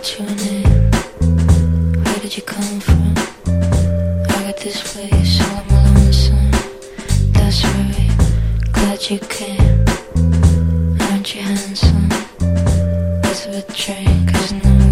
What's your name? Where did you come from? I got this way, so I'm lonesome. That's right, glad you came. Aren't you handsome? Let's have a drink, 'cause no